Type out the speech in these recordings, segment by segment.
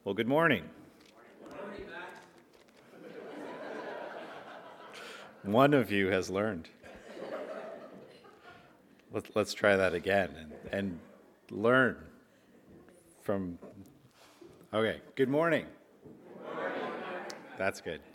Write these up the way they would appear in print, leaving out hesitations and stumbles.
Well, good morning. One of you has learned. Let's try that again and learn from. Okay, good morning. That's good.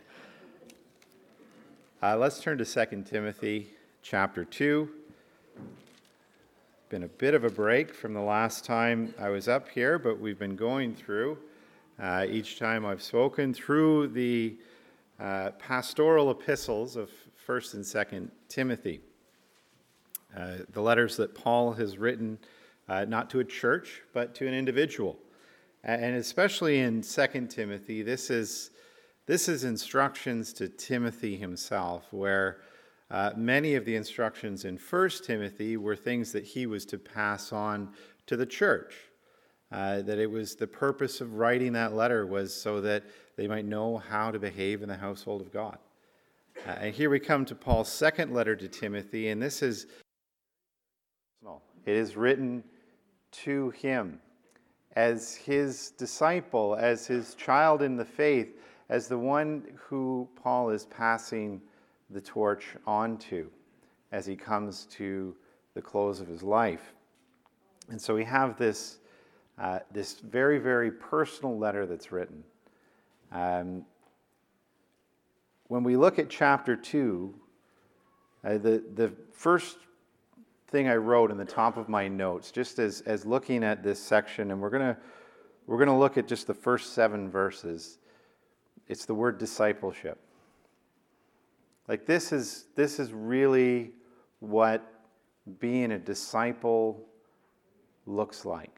Let's turn to 2 Timothy chapter 2. Been a bit of a break from the last time I was up here, but we've been going through, each time I've spoken, through the pastoral epistles of 1st and 2nd Timothy. The letters that Paul has written, not to a church, but to an individual. And especially in 2 Timothy, this is instructions to Timothy himself, where many of the instructions in 1 Timothy were things that he was to pass on to the church. That it was the purpose of writing that letter was so that they might know how to behave in the household of God. And here we come to Paul's second letter to Timothy, and this is personal. It is written to him as his disciple, as his child in the faith, as the one who Paul is passing the torch on to as he comes to the close of his life. And so we have this very, very personal letter that's written. When we look at chapter 2, the first thing I wrote in the top of my notes, just as looking at this section, and we're gonna look at just the first 7 verses, it's the word discipleship. Like this is really what being a disciple looks like.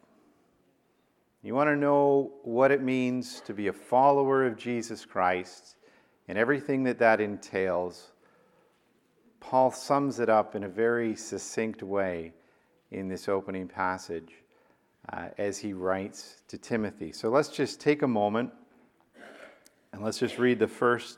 You want to know what it means to be a follower of Jesus Christ and everything that entails. Paul sums it up in a very succinct way in this opening passage as he writes to Timothy. So let's just take a moment and let's just read the first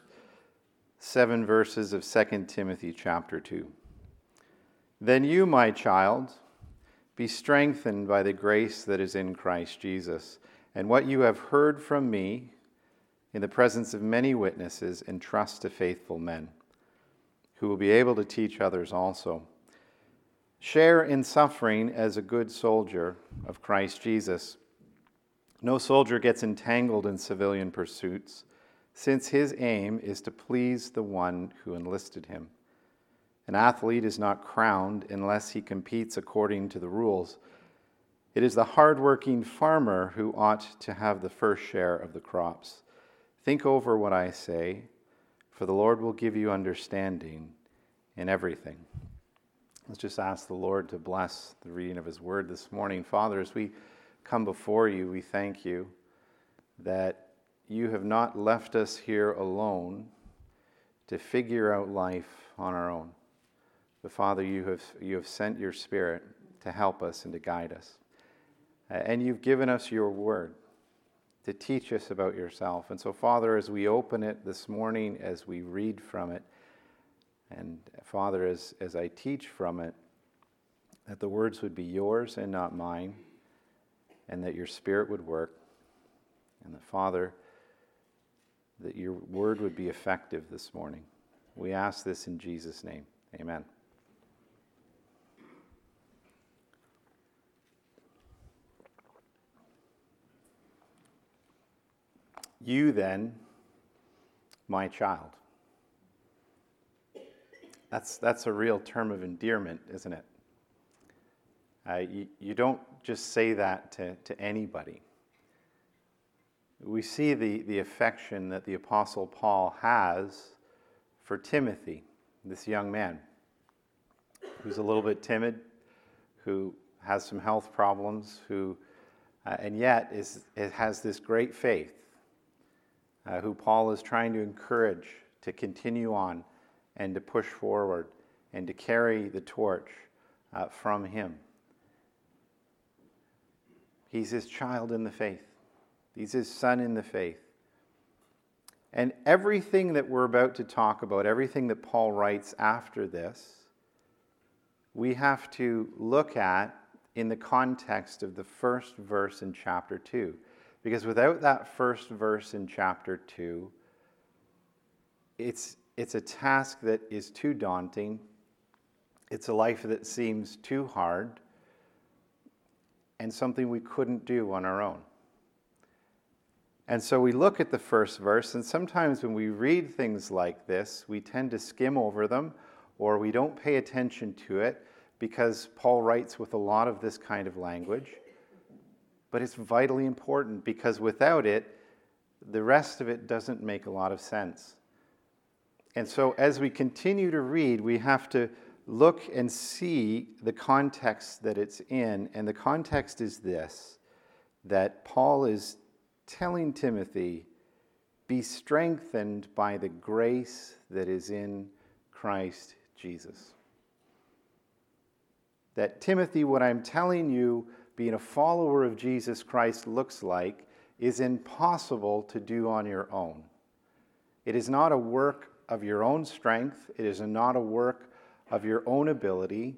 7 verses of 2 Timothy chapter 2. Then you, my child, be strengthened by the grace that is in Christ Jesus, and what you have heard from me in the presence of many witnesses, entrust to faithful men, who will be able to teach others also. Share in suffering as a good soldier of Christ Jesus. No soldier gets entangled in civilian pursuits, since his aim is to please the one who enlisted him. An athlete is not crowned unless he competes according to the rules. It is the hard-working farmer who ought to have the first share of the crops. Think over what I say, for the Lord will give you understanding in everything. Let's just ask the Lord to bless the reading of his word this morning. Father, as we come before you, we thank you that you have not left us here alone to figure out life on our own. But Father, you have sent your Spirit to help us and to guide us. And you've given us your word to teach us about yourself. And so, Father, as we open it this morning, as we read from it, and Father, as I teach from it, that the words would be yours and not mine, and that your Spirit would work. And that, Father, that your word would be effective this morning. We ask this in Jesus' name. Amen. You then, my child. That's a real term of endearment, isn't it? You don't just say that to anybody. We see the affection that the Apostle Paul has for Timothy, this young man who's a little bit timid, who has some health problems, who and yet has this great faith, who Paul is trying to encourage to continue on and to push forward and to carry the torch from him. He's his child in the faith. He's his son in the faith. And everything that we're about to talk about, everything that Paul writes after this, we have to look at in the context of the first verse in chapter 2. Because without that first verse in chapter 2, it's a task that is too daunting. It's a life that seems too hard and something we couldn't do on our own. And so we look at the first verse, and sometimes when we read things like this, we tend to skim over them, or we don't pay attention to it because Paul writes with a lot of this kind of language. But it's vitally important because without it, the rest of it doesn't make a lot of sense. And so as we continue to read, we have to look and see the context that it's in. And the context is this, that Paul is telling Timothy, be strengthened by the grace that is in Christ Jesus. That Timothy, what I'm telling you, being a follower of Jesus Christ looks like, is impossible to do on your own. It is not a work of your own strength. It is not a work of your own ability.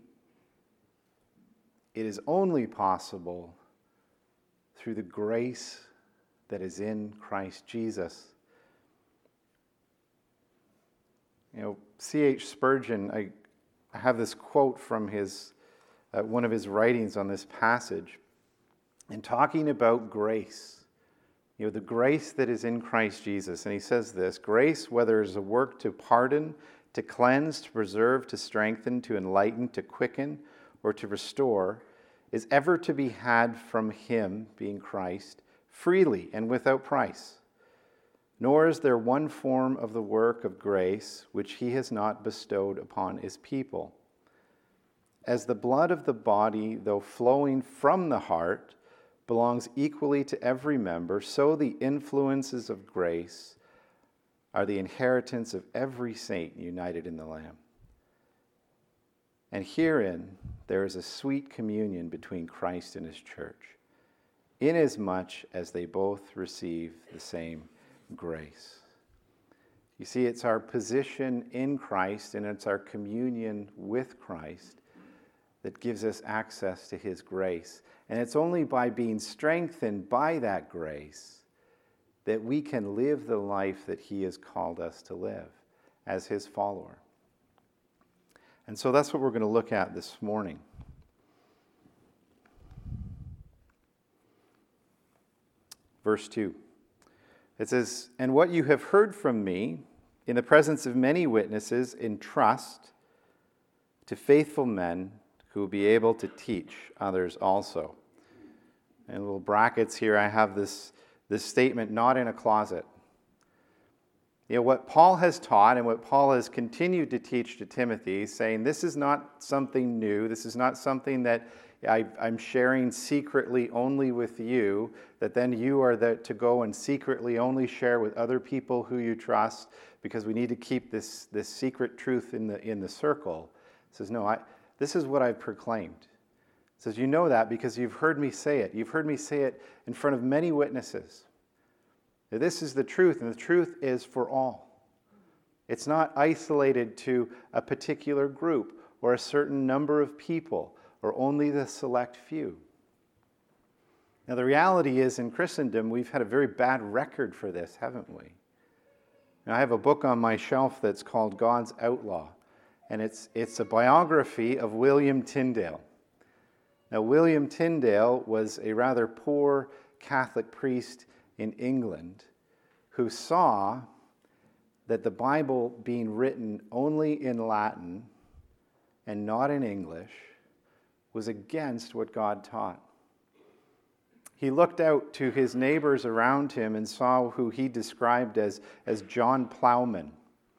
It is only possible through the grace that is in Christ Jesus. C.H. Spurgeon, I have this quote from his one of his writings on this passage, and talking about grace, the grace that is in Christ Jesus. And he says this, grace, whether it is a work to pardon, to cleanse, to preserve, to strengthen, to enlighten, to quicken, or to restore, is ever to be had from him, being Christ, freely and without price. Nor is there one form of the work of grace which he has not bestowed upon his people. As the blood of the body, though flowing from the heart, belongs equally to every member, so the influences of grace are the inheritance of every saint united in the Lamb. And herein there is a sweet communion between Christ and his church, inasmuch as they both receive the same grace. You see, it's our position in Christ and it's our communion with Christ that gives us access to his grace. And it's only by being strengthened by that grace that we can live the life that he has called us to live as his follower. And so that's what we're going to look at this morning. Verse 2. It says, "And what you have heard from me in the presence of many witnesses, entrust to faithful men who will be able to teach others also." In little brackets here, I have this statement, not in a closet. What Paul has taught and what Paul has continued to teach to Timothy, saying this is not something new, this is not something that I'm sharing secretly only with you, that then you are there to go and secretly only share with other people who you trust, because we need to keep this secret truth in the circle. He says, no, this is what I've proclaimed. He says, you know that because you've heard me say it. You've heard me say it in front of many witnesses. This is the truth, and the truth is for all. It's not isolated to a particular group or a certain number of people or only the select few. Now, the reality is in Christendom, we've had a very bad record for this, haven't we? Now, I have a book on my shelf that's called God's Outlaw, and it's a biography of William Tyndale. Now, William Tyndale was a rather poor Catholic priest in England who saw that the Bible being written only in Latin and not in English was against what God taught. He looked out to his neighbors around him and saw who he described as John Plowman.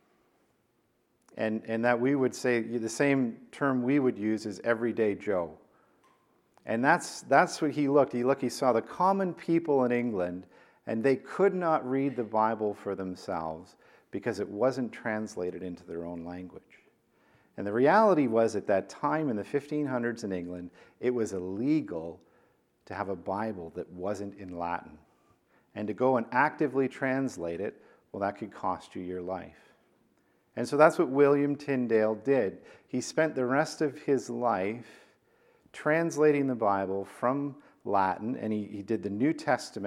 And that we would say, the same term we would use is everyday Joe. And that's what he looked. He saw the common people in England, and they could not read the Bible for themselves because it wasn't translated into their own language. And the reality was, at that time in the 1500s in England, it was illegal to have a Bible that wasn't in Latin. And to go and actively translate it, well, that could cost you your life. And so that's what William Tyndale did. He spent the rest of his life translating the Bible from Latin, and he did the New Testament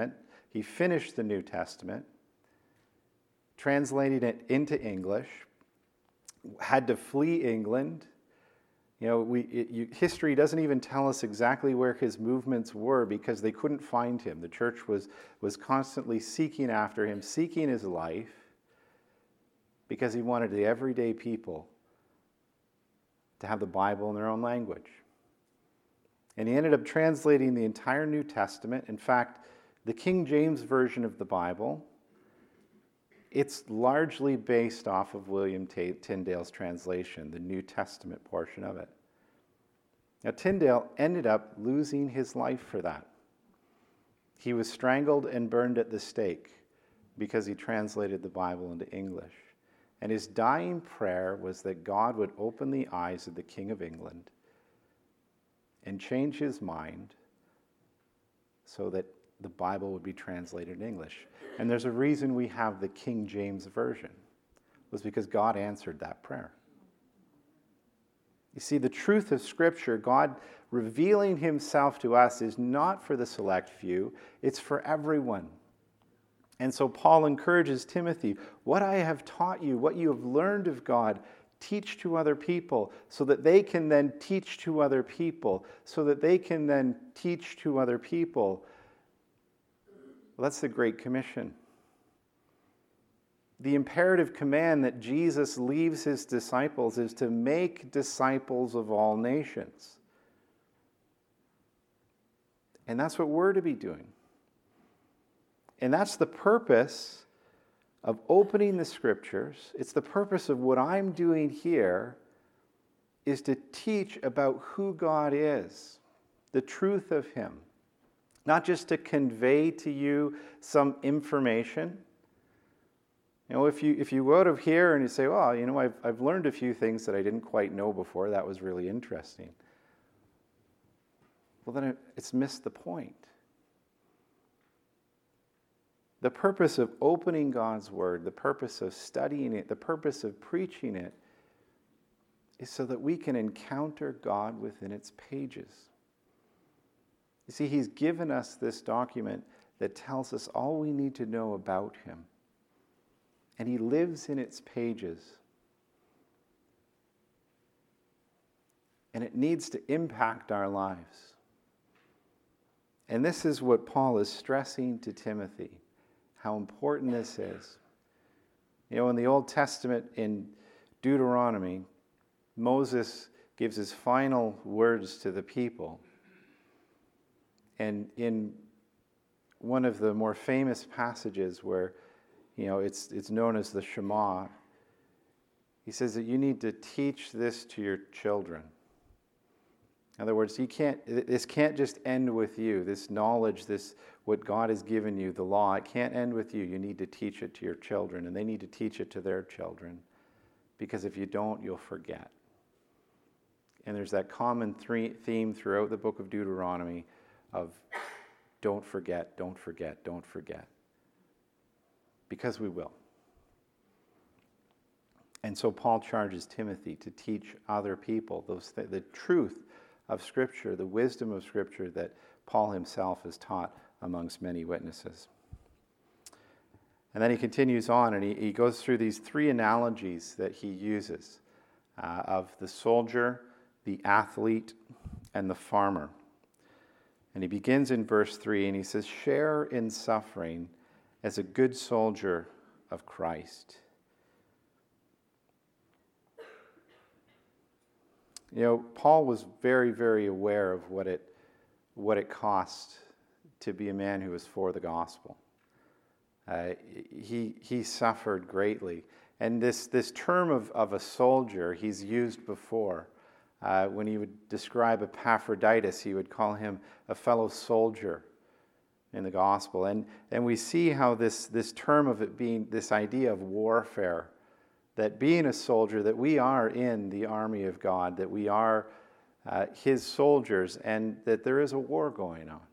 He finished the New Testament, translated it into English, had to flee England. History doesn't even tell us exactly where his movements were because they couldn't find him. The church was constantly seeking after him, seeking his life, because he wanted the everyday people to have the Bible in their own language. And he ended up translating the entire New Testament. In fact, the King James Version of the Bible, it's largely based off of William Tyndale's translation, the New Testament portion of it. Now, Tyndale ended up losing his life for that. He was strangled and burned at the stake because he translated the Bible into English. And his dying prayer was that God would open the eyes of the King of England and change his mind so that the Bible would be translated in English. And there's a reason we have the King James Version. It was because God answered that prayer. You see, the truth of Scripture, God revealing himself to us, is not for the select few, it's for everyone. And so Paul encourages Timothy, what I have taught you, what you have learned of God, teach to other people so that they can then teach to other people, so that they can then teach to other people. Well, that's the Great Commission. The imperative command that Jesus leaves his disciples is to make disciples of all nations. And that's what we're to be doing. And that's the purpose of opening the Scriptures. It's the purpose of what I'm doing here, is to teach about who God is, the truth of him. Not just to convey to you some information. If you go out of here and you say, well, I've learned a few things that I didn't quite know before, that was really interesting. Well, then it's missed the point. The purpose of opening God's Word, the purpose of studying it, the purpose of preaching it, is so that we can encounter God within its pages. You see, he's given us this document that tells us all we need to know about him. And he lives in its pages. And it needs to impact our lives. And this is what Paul is stressing to Timothy, how important this is. In the Old Testament, in Deuteronomy, Moses gives his final words to the people. And in one of the more famous passages where, it's known as the Shema, he says that you need to teach this to your children. In other words, this can't just end with you. This knowledge, what God has given you, the law, it can't end with you. You need to teach it to your children, and they need to teach it to their children. Because if you don't, you'll forget. And there's that common theme throughout the book of Deuteronomy of don't forget, don't forget, don't forget. Because we will. And so Paul charges Timothy to teach other people the truth of Scripture, the wisdom of Scripture that Paul himself has taught amongst many witnesses. And then he continues on, and he goes through these three analogies that he uses of the soldier, the athlete, and the farmer. And he begins in verse 3, and he says, share in suffering as a good soldier of Christ. Paul was very, very aware of what it cost to be a man who was for the gospel. He suffered greatly. And this term of a soldier he's used before. When he would describe Epaphroditus, he would call him a fellow soldier in the gospel. And we see how this term of it being this idea of warfare, that being a soldier, that we are in the army of God, that we are his soldiers, and that there is a war going on.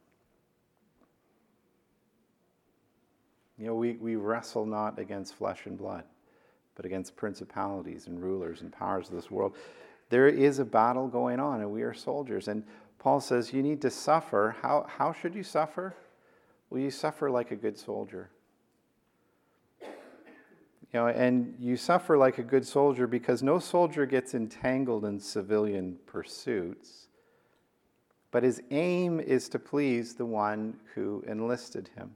We wrestle not against flesh and blood, but against principalities and rulers and powers of this world. There is a battle going on, and we are soldiers. And Paul says you need to suffer. How should you suffer? Will you suffer like a good soldier? And you suffer like a good soldier because no soldier gets entangled in civilian pursuits, but his aim is to please the one who enlisted him.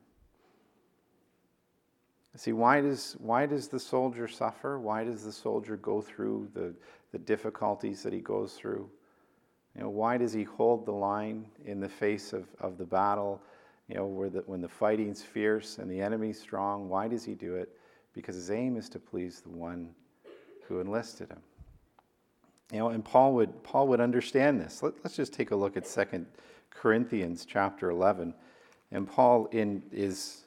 See, why does the soldier suffer? Why does the soldier go through the difficulties that he goes through? Why does he hold the line in the face of the battle, when the fighting's fierce and the enemy's strong? Why does he do it? Because his aim is to please the one who enlisted him. And Paul would understand this. Let's just take a look at 2 Corinthians chapter 11. And Paul he's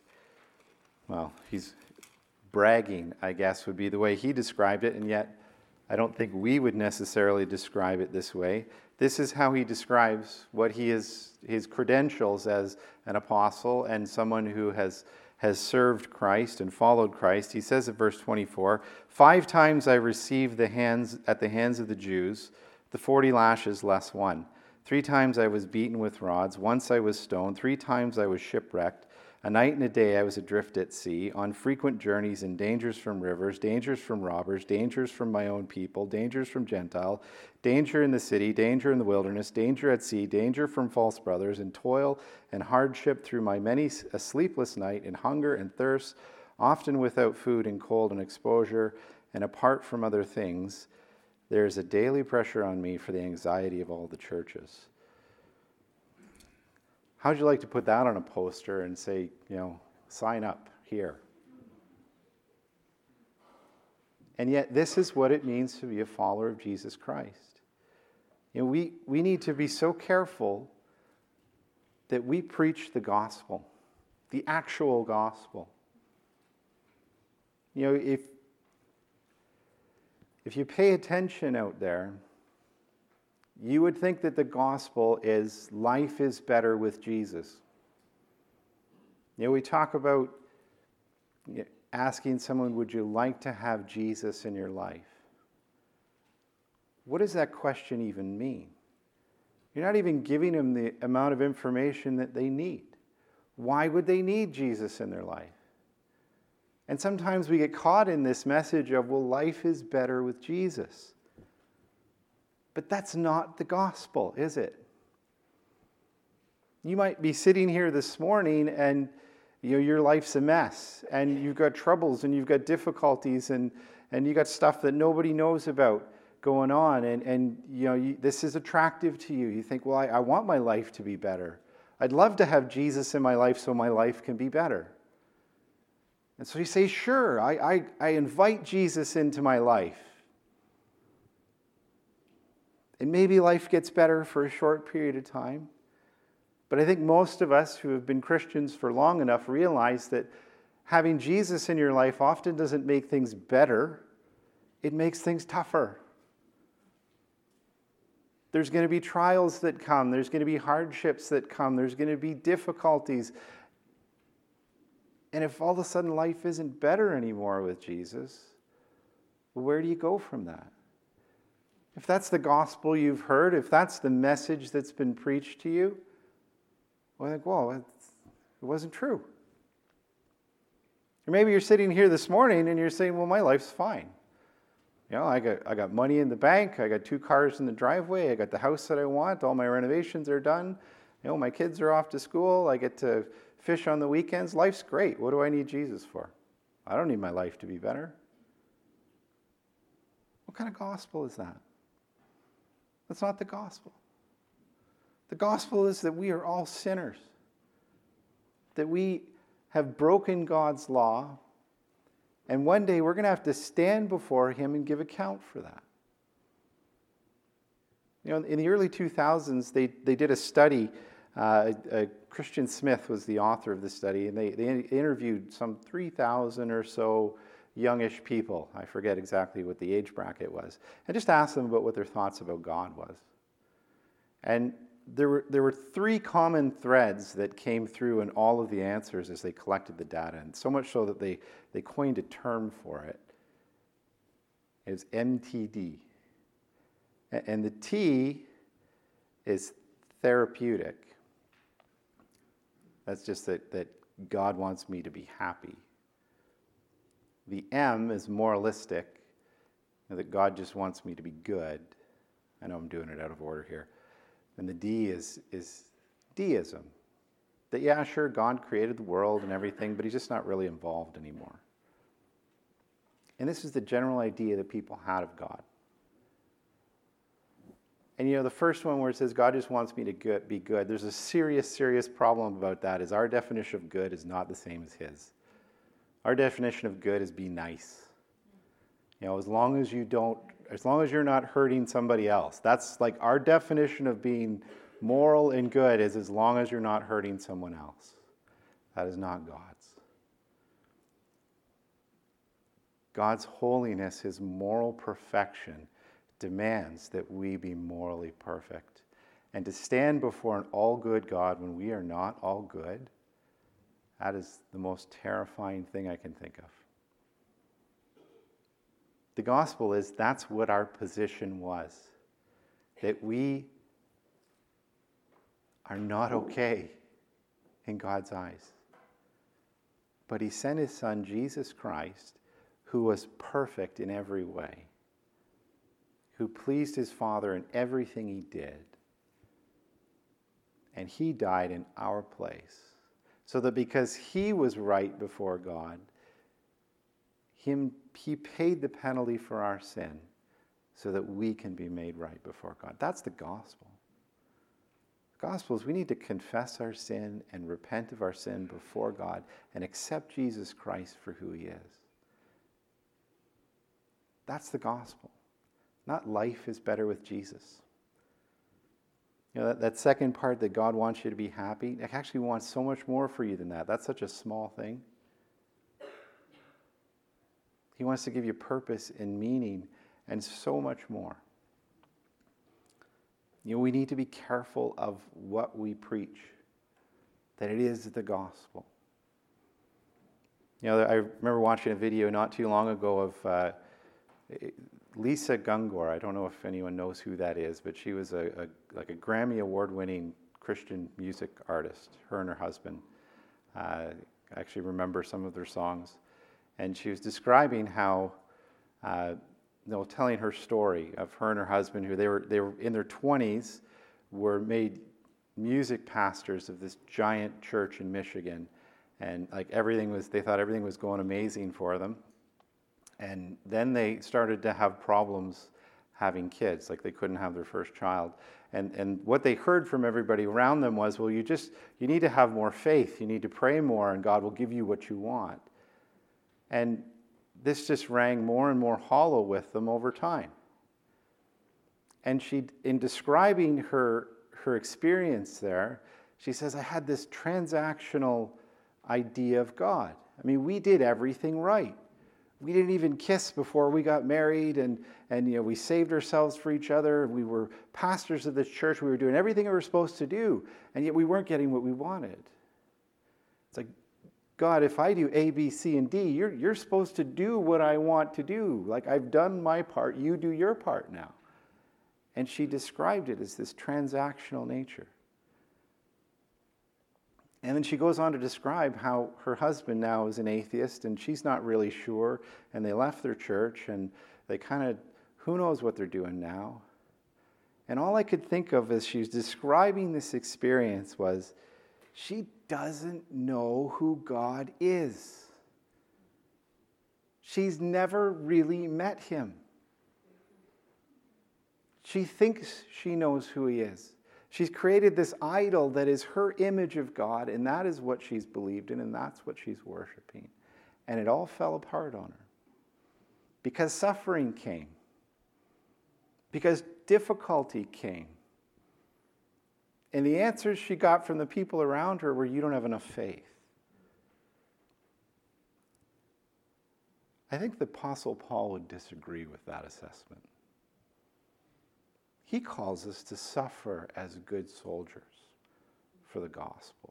bragging, I guess, would be the way he described it, and yet I don't think we would necessarily describe it this way. This is how he describes what his credentials as an apostle and someone who has served Christ and followed Christ. He says in verse 24, 5 times I received at the hands of the Jews, the 40 lashes less one. 3 times I was beaten with rods. Once I was stoned. 3 times I was shipwrecked. A night and a day I was adrift at sea, on frequent journeys in dangers from rivers, dangers from robbers, dangers from my own people, dangers from Gentile, danger in the city, danger in the wilderness, danger at sea, danger from false brothers, and toil and hardship through my many a sleepless night, in hunger and thirst, often without food and cold and exposure, and apart from other things, there is a daily pressure on me for the anxiety of all the churches. How'd you like to put that on a poster and say, sign up here? And yet this is what it means to be a follower of Jesus Christ. We need to be so careful that we preach the gospel, the actual gospel. If you pay attention out there, you would think that the gospel is life is better with Jesus. We talk about asking someone, would you like to have Jesus in your life? What does that question even mean? You're not even giving them the amount of information that they need. Why would they need Jesus in their life? And sometimes we get caught in this message of, well, life is better with Jesus. But that's not the gospel, is it? You might be sitting here this morning and your life's a mess, and you've got troubles and you've got difficulties and you've got stuff that nobody knows about going on, and this is attractive to you. You think, well, I want my life to be better. I'd love to have Jesus in my life so my life can be better. And so you say, sure, I invite Jesus into my life. And maybe life gets better for a short period of time. But I think most of us who have been Christians for long enough realize that having Jesus in your life often doesn't make things better. It makes things tougher. There's going to be trials that come. There's going to be hardships that come. There's going to be difficulties. And if all of a sudden life isn't better anymore with Jesus, well, where do you go from that? If that's the gospel you've heard, if that's the message that's been preached to you, well, I think, well, it wasn't true. Or maybe you're sitting here this morning and you're saying, well, my life's fine. I got money in the bank, I got 2 cars in the driveway, I got the house that I want, all my renovations are done, my kids are off to school, I get to fish on the weekends, life's great. What do I need Jesus for? I don't need my life to be better. What kind of gospel is that? That's not the gospel. The gospel is that we are all sinners, that we have broken God's law, and one day we're going to have to stand before Him and give account for that. In the early 2000s, they did a study. Christian Smith was the author of the study, and they interviewed some 3,000 or so youngish people. I forget exactly what the age bracket was. And just asked them about what their thoughts about God was. And there were 3 common threads that came through in all of the answers as they collected the data, and so much so that they coined a term for it. It was MTD. And the T is therapeutic. That's just that God wants me to be happy. The M is moralistic, that God just wants me to be good. I know I'm doing it out of order here. And the D is deism. That, yeah, sure, God created the world and everything, but he's just not really involved anymore. And this is the general idea that people had of God. And the first one where it says God just wants me to be good, there's a serious, serious problem about that, is our definition of good is not the same as his. Our definition of good is be nice. As long as you're not hurting somebody else. That's like our definition of being moral and good is as long as you're not hurting someone else. That is not God's. God's holiness, his moral perfection, demands that we be morally perfect. And to stand before an all-good God when we are not all good, that is the most terrifying thing I can think of. The gospel is that's what our position was. That we are not okay in God's eyes. But he sent his son, Jesus Christ, who was perfect in every way, who pleased his Father in everything he did. And he died in our place, so that because he was right before God, he paid the penalty for our sin so that we can be made right before God. That's the gospel. The gospel is we need to confess our sin and repent of our sin before God and accept Jesus Christ for who he is. That's the gospel. Not life is better with Jesus. That second part that God wants you to be happy, he actually wants so much more for you than that. That's such a small thing. He wants to give you purpose and meaning and so much more. We need to be careful of what we preach, that it is the gospel. I remember watching a video not too long ago of Lisa Gungor. I don't know if anyone knows who that is, but she was a Grammy award-winning Christian music artist, her and her husband. I actually remember some of their songs. And she was describing how, telling her story of her and her husband, who they were in their 20s, were made music pastors of this giant church in Michigan. And they thought everything was going amazing for them. And then they started to have problems having kids, like they couldn't have their first child. And what they heard from everybody around them was, well, you need to have more faith. You need to pray more, and God will give you what you want. And this just rang more and more hollow with them over time. And she, in describing her experience there, she says, I had this transactional idea of God. I mean, we did everything right. We didn't even kiss before we got married, and we saved ourselves for each other. We were pastors of this church. We were doing everything we were supposed to do, and yet we weren't getting what we wanted. It's like, God, if I do A, B, C, and D, you're supposed to do what I want to do. Like, I've done my part, you do your part now. And she described it as this transactional nature. And then she goes on to describe how her husband now is an atheist, and she's not really sure, and they left their church, and they kind of, who knows what they're doing now. And all I could think of as she's describing this experience was, she doesn't know who God is. She's never really met him. She thinks she knows who he is. She's created this idol that is her image of God, and that is what she's believed in, and that's what she's worshiping. And it all fell apart on her. Because suffering came. Because difficulty came. And the answers she got from the people around her were, you don't have enough faith. I think the Apostle Paul would disagree with that assessment. He calls us to suffer as good soldiers for the gospel.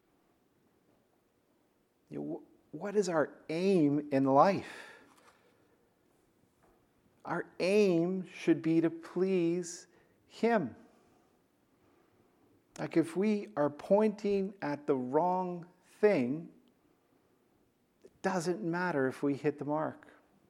What is our aim in life? Our aim should be to please him. Like, if we are pointing at the wrong thing, it doesn't matter if we hit the mark.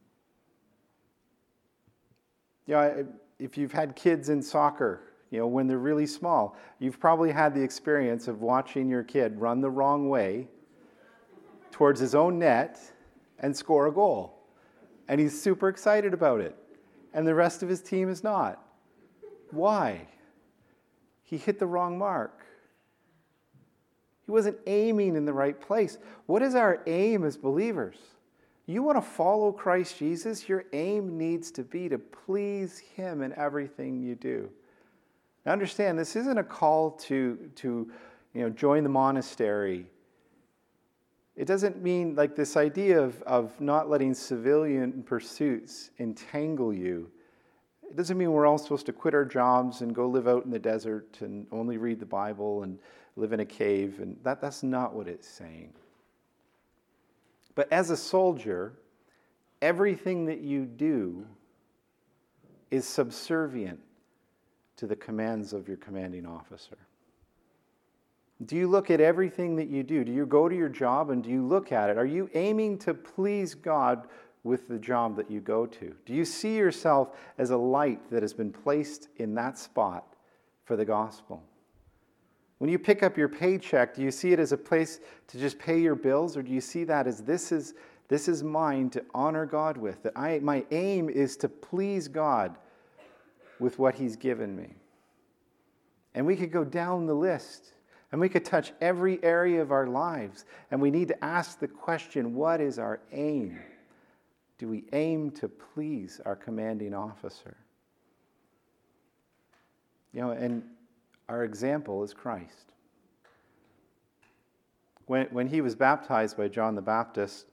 If you've had kids in soccer, when they're really small, you've probably had the experience of watching your kid run the wrong way towards his own net and score a goal. And he's super excited about it. And the rest of his team is not. Why? He hit the wrong mark. He wasn't aiming in the right place. What is our aim as believers? You want to follow Christ Jesus? Your aim needs to be to please Him in everything you do. Now understand, this isn't a call to join the monastery. It doesn't mean like this idea of not letting civilian pursuits entangle you. It doesn't mean we're all supposed to quit our jobs and go live out in the desert and only read the Bible and live in a cave. And that's not what it's saying. But as a soldier, everything that you do is subservient to the commands of your commanding officer. Do you look at everything that you do? Do you go to your job and do you look at it? Are you aiming to please God with the job that you go to? Do you see yourself as a light that has been placed in that spot for the gospel? When you pick up your paycheck, do you see it as a place to just pay your bills, or do you see that as this is mine to honor God with? That my aim is to please God with what He's given me. And we could go down the list. And we could touch every area of our lives. And we need to ask the question, what is our aim? Do we aim to please our commanding officer? And our example is Christ. When He was baptized by John the Baptist,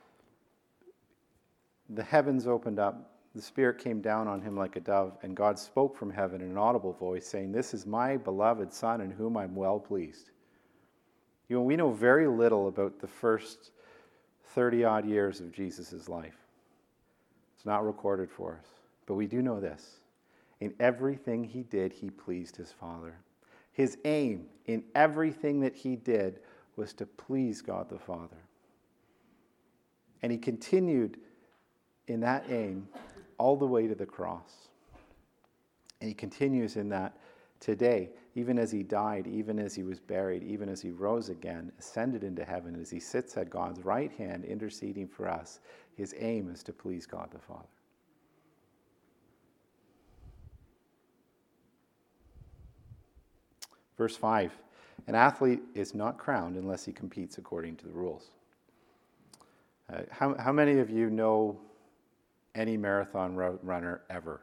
the heavens opened up, the Spirit came down on Him like a dove, and God spoke from heaven in an audible voice, saying, "This is my beloved Son, in whom I'm well pleased." We know very little about the first 30-odd years of Jesus' life. It's not recorded for us. But we do know this. In everything He did, He pleased His Father. His aim in everything that He did was to please God the Father. And He continued in that aim all the way to the cross. And He continues in that today, even as He died, even as He was buried, even as He rose again, ascended into heaven, as He sits at God's right hand interceding for us. His aim is to please God the Father. Verse 5, an athlete is not crowned unless he competes according to the rules. How many of you know any marathon runner ever?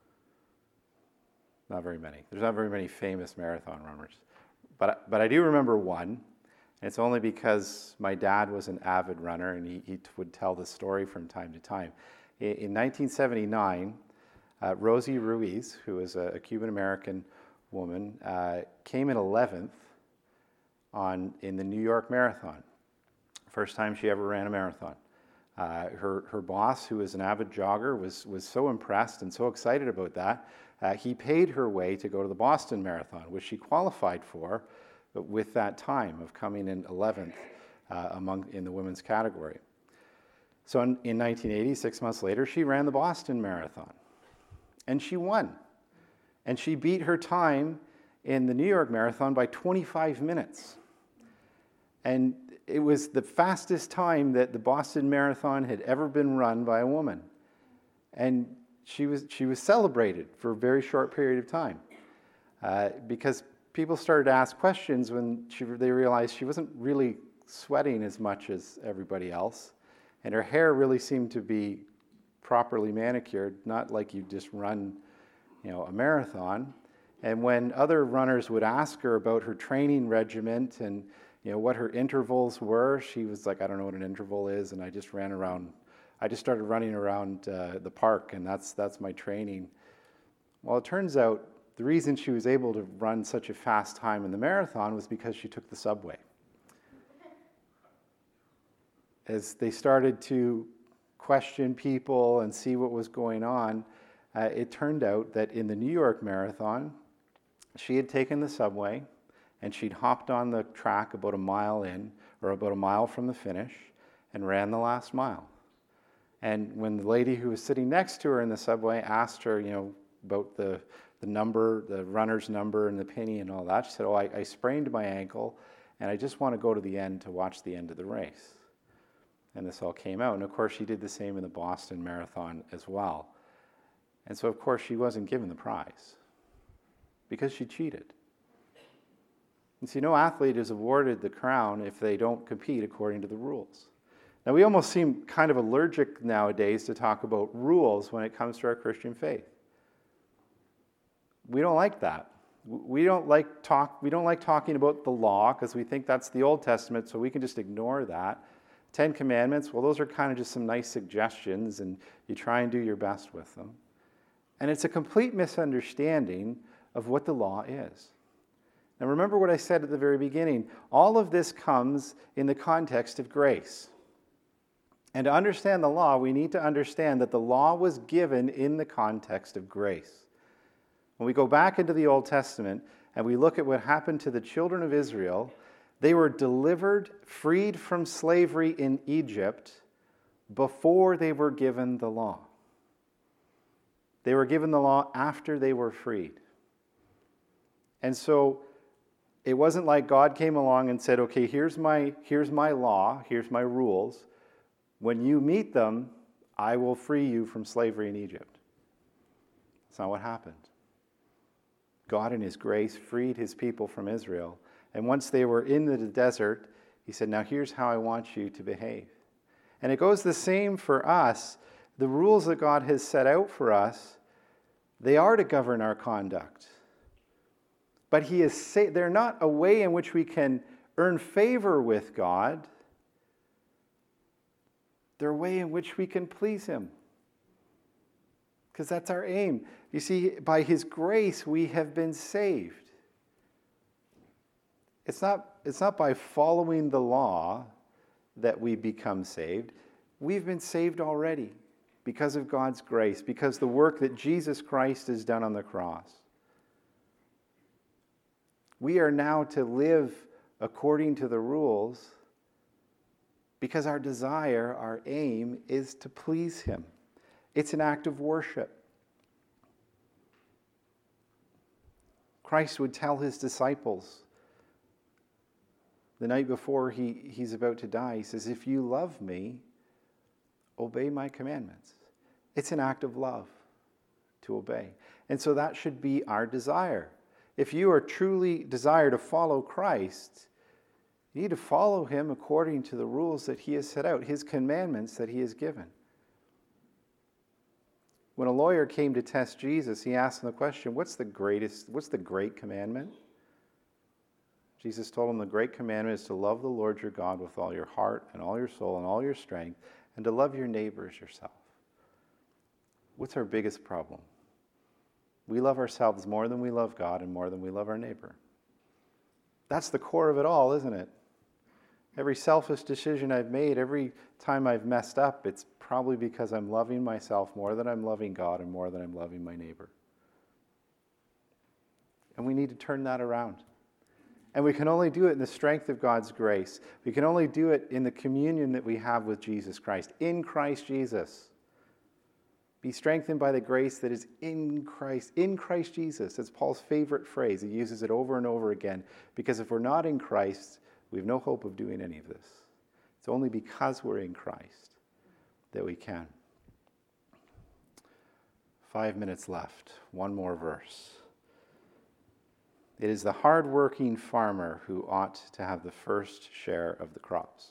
Not very many. There's not very many famous marathon runners. But I do remember one, and it's only because my dad was an avid runner, and he would tell the story from time to time. In 1979, Rosie Ruiz, who was a Cuban-American woman, came in 11th in the New York Marathon. First time she ever ran a marathon. Her boss, who was an avid jogger, was so impressed and so excited about that, he paid her way to go to the Boston Marathon, which she qualified for with that time of coming in 11th in the women's category. So in 1980, 6 months later, she ran the Boston Marathon. And she won. And she beat her time in the New York Marathon by 25 minutes. And it was the fastest time that the Boston Marathon had ever been run by a woman. And she was celebrated for a very short period of time because people started to ask questions when they realized she wasn't really sweating as much as everybody else. And her hair really seemed to be properly manicured, not like you just run a marathon. And when other runners would ask her about her training regimen and what her intervals were, she was like, "I don't know what an interval is, and I just started running around the park, and that's my training." Well, it turns out the reason she was able to run such a fast time in the marathon was because she took the subway. As they started to question people and see what was going on, it turned out that in the New York Marathon, she had taken the subway and she'd hopped on the track about a mile in, or about a mile from the finish, and ran the last mile. And when the lady who was sitting next to her in the subway asked her, about the number, the runner's number and the penny and all that, she said, I sprained my ankle, and I just want to go to the end to watch the end of the race. And this all came out. And of course, she did the same in the Boston Marathon as well. And so, of course, she wasn't given the prize because she cheated. And see, no athlete is awarded the crown if they don't compete according to the rules. Now, we almost seem kind of allergic nowadays to talk about rules when it comes to our Christian faith. We don't like that. We don't like talking about the law because we think that's the Old Testament, so we can just ignore that. 10 Commandments, well, those are kind of just some nice suggestions, and you try and do your best with them. And it's a complete misunderstanding of what the law is. Now, remember what I said at the very beginning. All of this comes in the context of grace. And to understand the law, we need to understand that the law was given in the context of grace. When we go back into the Old Testament and we look at what happened to the children of Israel, they were delivered, freed from slavery in Egypt before they were given the law. They were given the law after they were freed. And so it wasn't like God came along and said, okay, here's my law, here's my rules. When you meet them, I will free you from slavery in Egypt. That's not what happened. God in his grace freed his people from Israel. And once they were in the desert, he said, now here's how I want you to behave. And it goes the same for us. The rules that God has set out for us, they are to govern our conduct. But they're not a way in which we can earn favor with God. They're a way in which we can please him. Because that's our aim. You see, by his grace, we have been saved. It's not by following the law that we become saved. We've been saved already because of God's grace, because the work that Jesus Christ has done on the cross. We are now to live according to the rules because our desire, our aim, is to please him. It's an act of worship. Christ would tell his disciples the night before he's about to die, he says, if you love me, obey my commandments. It's an act of love to obey. And so that should be our desire. If you are truly desire to follow Christ, you need to follow him according to the rules that he has set out, his commandments that he has given. When a lawyer came to test Jesus, he asked him the question, what's the great commandment? Jesus told him the great commandment is to love the Lord your God with all your heart and all your soul and all your strength, and to love your neighbor as yourself. What's our biggest problem? We love ourselves more than we love God and more than we love our neighbor. That's the core of it all, isn't it? Every selfish decision I've made, every time I've messed up, it's probably because I'm loving myself more than I'm loving God and more than I'm loving my neighbor. And we need to turn that around. And we can only do it in the strength of God's grace. We can only do it in the communion that we have with Jesus Christ, in Christ Jesus. Be strengthened by the grace that is in Christ Jesus. That's Paul's favorite phrase. He uses it over and over again. Because if we're not in Christ, we have no hope of doing any of this. It's only because we're in Christ that we can. 5 minutes left. One more verse. It is the hard-working farmer who ought to have the first share of the crops.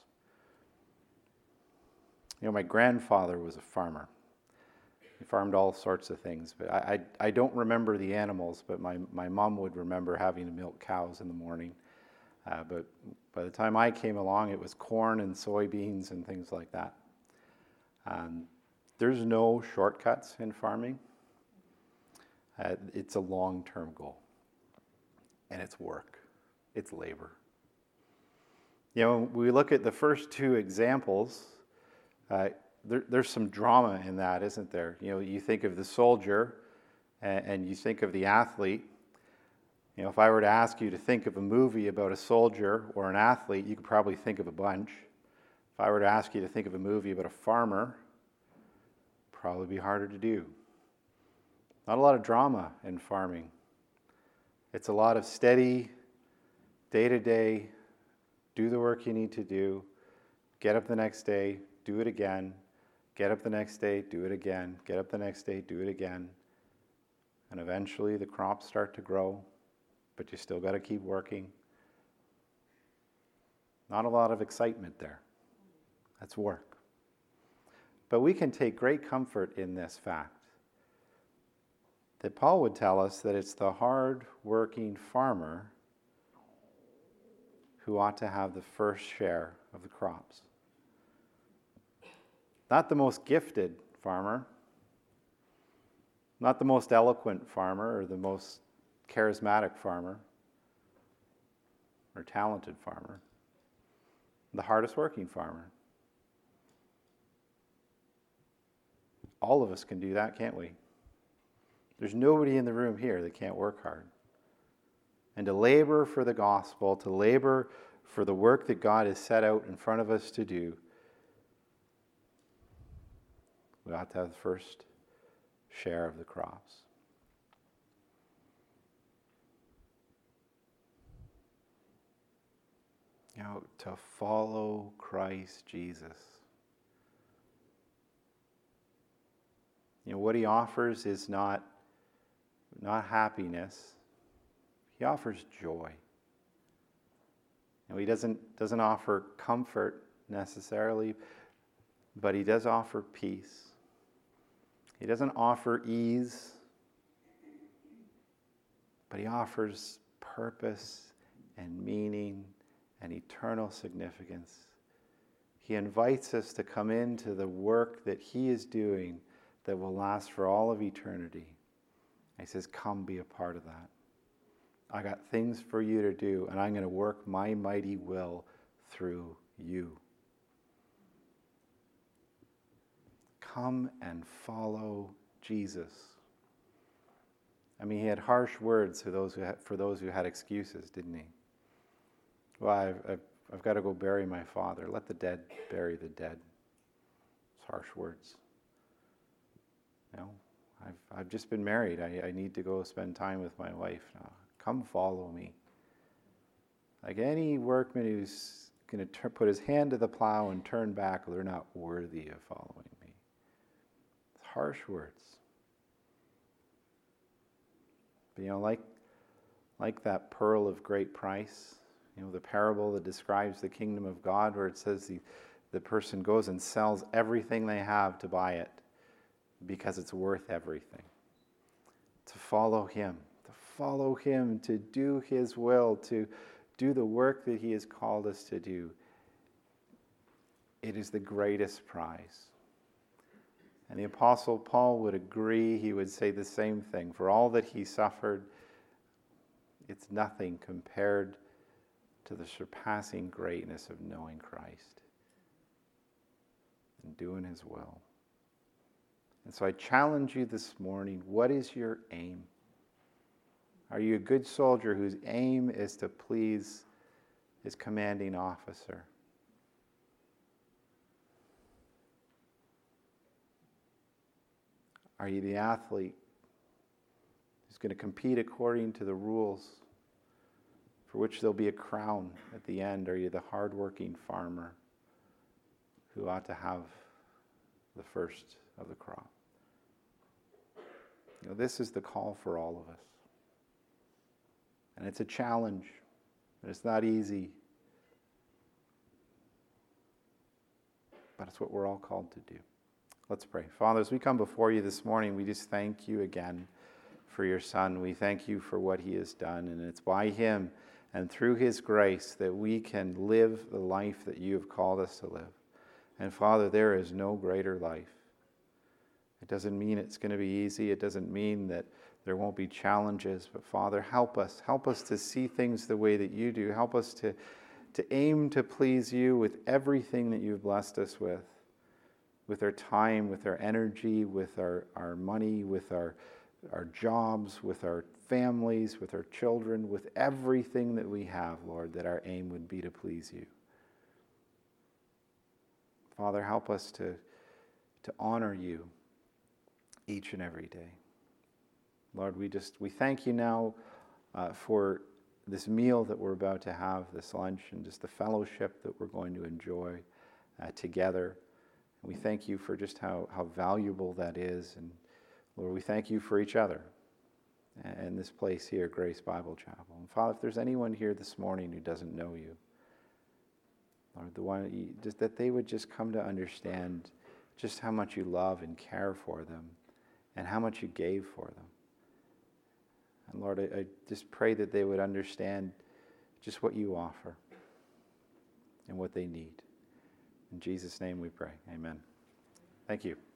My grandfather was a farmer. He farmed all sorts of things, but I don't remember the animals, but my mom would remember having to milk cows in the morning. But by the time I came along, it was corn and soybeans and things like that. There's no shortcuts in farming. It's a long-term goal. And it's work. It's labor. When we look at the first two examples, there's some drama in that, isn't there? You think of the soldier and you think of the athlete. If I were to ask you to think of a movie about a soldier or an athlete, you could probably think of a bunch. If I were to ask you to think of a movie about a farmer, probably be harder to do. Not a lot of drama in farming. It's a lot of steady, day-to-day, do the work you need to do, get up the next day, do it again, get up the next day, do it again, get up the next day, do it again. And eventually the crops start to grow, but you still got to keep working. Not a lot of excitement there. That's work. But we can take great comfort in this fact that Paul would tell us that it's the hard-working farmer who ought to have the first share of the crops. Not the most gifted farmer, not the most eloquent farmer or the most charismatic farmer or talented farmer, the hardest working farmer. All of us can do that, can't we? There's nobody in the room here that can't work hard. And to labor for the gospel, to labor for the work that God has set out in front of us to do, we ought to have the first share of the crops. To follow Christ Jesus. What he offers is not happiness. He offers joy. He doesn't offer comfort necessarily, but he does offer peace. He doesn't offer ease, but he offers purpose and meaning and eternal significance. He invites us to come into the work that he is doing that will last for all of eternity. He says, come be a part of that. I got things for you to do, and I'm going to work my mighty will through you. Come and follow Jesus. He had harsh words for those who had excuses, didn't he? Well, I've got to go bury my father. Let the dead bury the dead. It's harsh words. I've just been married. I need to go spend time with my wife now. Come follow me. Like any workman who's going to put his hand to the plow and turn back, they're not worthy of following me. It's harsh words. But like that pearl of great price, the parable that describes the kingdom of God, where it says the person goes and sells everything they have to buy it because it's worth everything. To follow him, to do his will, to do the work that he has called us to do. It is the greatest prize. And the Apostle Paul would agree, he would say the same thing. For all that he suffered, it's nothing compared to the surpassing greatness of knowing Christ and doing his will. And so I challenge you this morning, what is your aim? Are you a good soldier whose aim is to please his commanding officer? Are you the athlete who's going to compete according to the rules for which there'll be a crown at the end? Are you the hardworking farmer who ought to have the first of the crop? This is the call for all of us. And it's a challenge, and it's not easy. But it's what we're all called to do. Let's pray. Father, as we come before you this morning, we just thank you again for your Son. We thank you for what he has done, and it's by him and through his grace that we can live the life that you have called us to live. And Father, there is no greater life. It doesn't mean it's going to be easy. It doesn't mean that there won't be challenges. But Father, help us. Help us to see things the way that you do. Help us to aim to please you with everything that you've blessed us with our time, with our energy, with our money, with our jobs, with our families, with our children, with everything that we have, Lord, that our aim would be to please you. Father, help us to honor you each and every day. Lord, we thank you now for this meal that we're about to have, this lunch, and just the fellowship that we're going to enjoy together. And we thank you for just how valuable that is. And Lord, we thank you for each other and this place here, Grace Bible Chapel. And Father, if there's anyone here this morning who doesn't know you, Lord, just that they would just come to understand just how much you love and care for them and how much you gave for them. And Lord, I just pray that they would understand just what you offer and what they need. In Jesus' name we pray. Amen. Thank you.